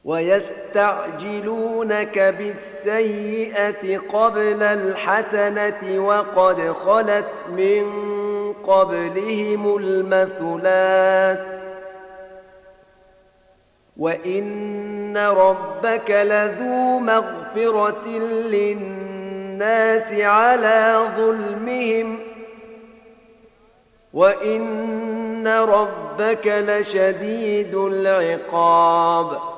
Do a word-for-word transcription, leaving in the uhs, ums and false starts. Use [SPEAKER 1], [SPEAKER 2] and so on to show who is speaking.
[SPEAKER 1] ويستعجلونك بالسيئة قبل الحسنة وقد خلت من قبلهم المثلات وإن ربك لذو مغفرة للناس على ظلمهم وإن ربك لشديد العقاب